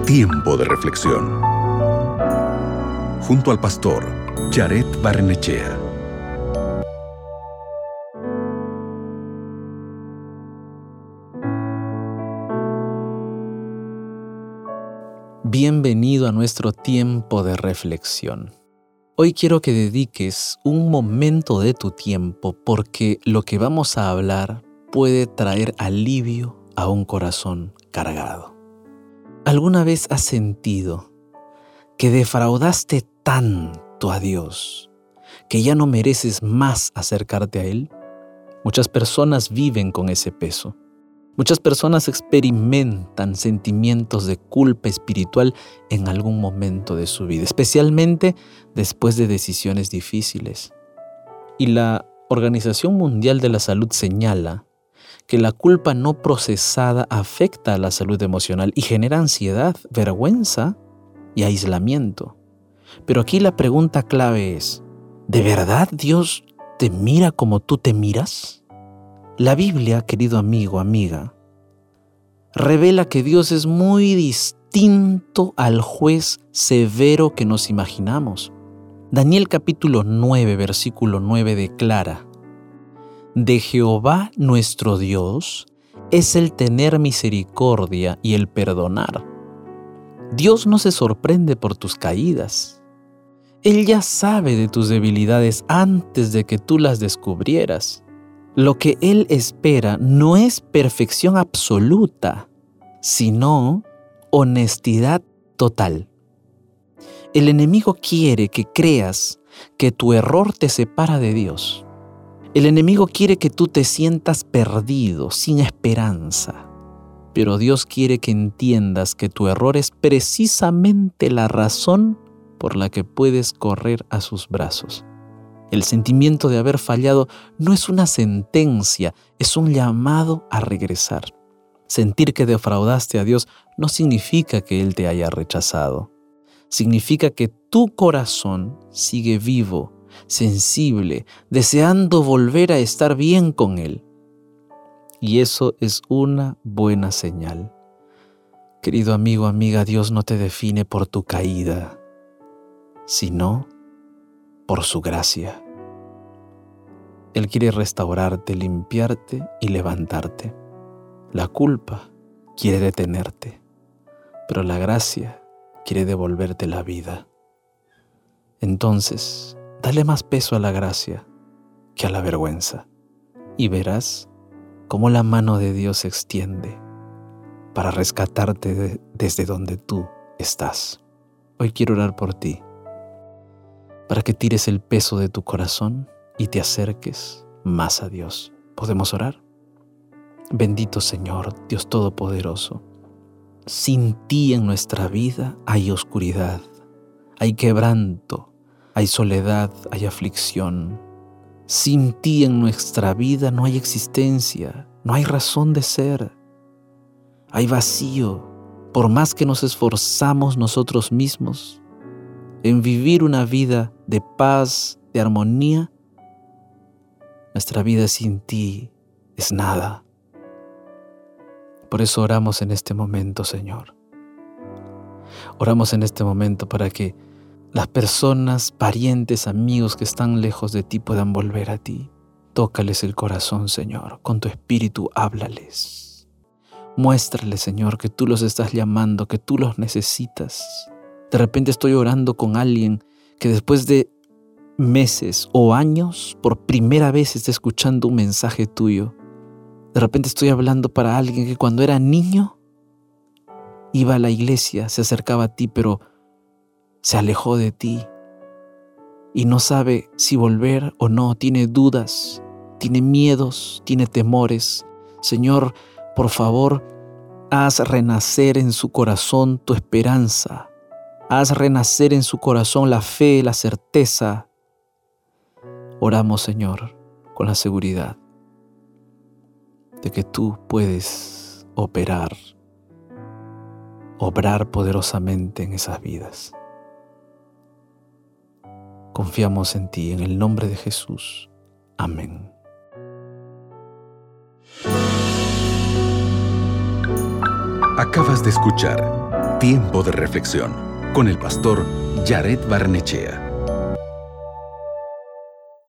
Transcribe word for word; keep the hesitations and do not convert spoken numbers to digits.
Tiempo de reflexión. Junto al pastor Jared Barrenechea. Bienvenido a nuestro tiempo de reflexión. Hoy quiero que dediques un momento de tu tiempo porque lo que vamos a hablar puede traer alivio a un corazón cargado. ¿Alguna vez has sentido que defraudaste tanto a Dios que ya no mereces más acercarte a Él? Muchas personas viven con ese peso. Muchas personas experimentan sentimientos de culpa espiritual en algún momento de su vida, especialmente después de decisiones difíciles. Y la Organización Mundial de la Salud señala que la culpa no procesada afecta a la salud emocional y genera ansiedad, vergüenza y aislamiento. Pero aquí la pregunta clave es, ¿de verdad Dios te mira como tú te miras? La Biblia, querido amigo, amiga, revela que Dios es muy distinto al juez severo que nos imaginamos. Daniel capítulo nueve, versículo nueve declara: de Jehová nuestro Dios es el tener misericordia y el perdonar. Dios no se sorprende por tus caídas. Él ya sabe de tus debilidades antes de que tú las descubrieras. Lo que Él espera no es perfección absoluta, sino honestidad total. El enemigo quiere que creas que tu error te separa de Dios. El enemigo quiere que tú te sientas perdido, sin esperanza. Pero Dios quiere que entiendas que tu error es precisamente la razón por la que puedes correr a sus brazos. El sentimiento de haber fallado no es una sentencia, es un llamado a regresar. Sentir que defraudaste a Dios no significa que Él te haya rechazado. Significa que tu corazón sigue vivo, sensible, deseando volver a estar bien con Él. Y eso es una buena señal. Querido amigo, amiga, Dios no te define por tu caída, sino por su gracia. Él quiere restaurarte, limpiarte y levantarte. La culpa quiere detenerte, pero la gracia quiere devolverte la vida. Entonces, dale más peso a la gracia que a la vergüenza y verás cómo la mano de Dios se extiende para rescatarte de, desde donde tú estás. Hoy quiero orar por ti, para que tires el peso de tu corazón y te acerques más a Dios. ¿Podemos orar? Bendito Señor, Dios Todopoderoso, sin ti en nuestra vida hay oscuridad, hay quebranto, hay soledad, hay aflicción. Sin ti en nuestra vida no hay existencia, no hay razón de ser. Hay vacío, por más que nos esforzamos nosotros mismos en vivir una vida de paz, de armonía, nuestra vida sin ti es nada. Por eso oramos en este momento, Señor. Oramos en este momento para que las personas, parientes, amigos que están lejos de ti puedan volver a ti. Tócales el corazón, Señor. Con tu espíritu háblales. Muéstrales, Señor, que tú los estás llamando, que tú los necesitas. De repente estoy orando con alguien que después de meses o años, por primera vez está escuchando un mensaje tuyo. De repente estoy hablando para alguien que cuando era niño iba a la iglesia, se acercaba a ti, pero se alejó de ti y no sabe si volver o no, tiene dudas, tiene miedos, tiene temores. Señor, por favor, haz renacer en su corazón tu esperanza, haz renacer en su corazón la fe, la certeza. Oramos, Señor, con la seguridad de que tú puedes operar, obrar poderosamente en esas vidas. Confiamos en ti, en el nombre de Jesús. Amén. Acabas de escuchar Tiempo de reflexión con el pastor Jared Barnechea.